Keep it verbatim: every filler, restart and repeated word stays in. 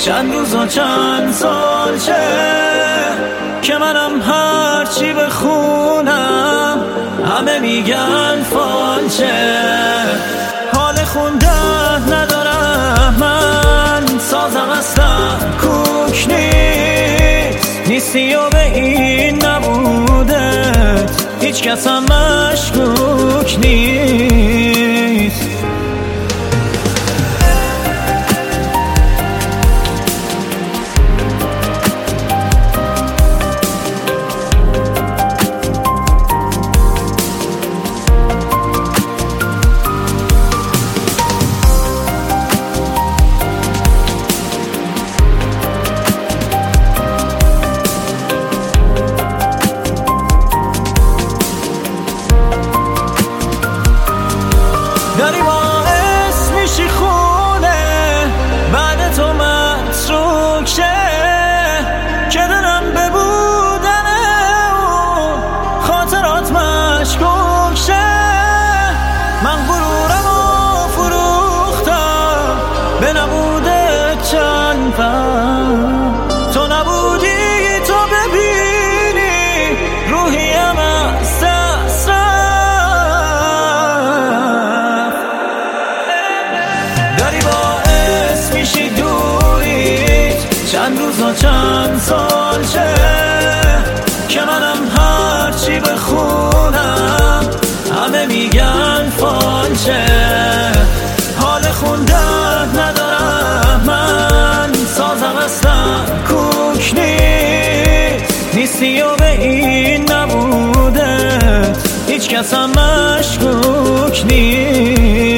چند روز و چند سال چه که منم هرچی بخونم همه میگن فالچه. حال خوندن ندارم من، سازم اصلا کوک نیست، نیستی و به این نبودت هیچ کس هم مشکوک نیست. داری باعث میشی خونه بعد تو متروک شه، که دارم به بودنه و خاطرات مشکوک شه. من غرورم و فروختم به نبوده چند پم، تو نبودی تو ببینی روحیم از دست داری باعث میشی دوریت چند روز و چند سال چه که منم هرچی بخونم همه میگن فالچه. حال خوندن ندارم من، سازم اصلا کوک نیست، نیستی و به این نبودت هیچ کس هم مشکوک نیست.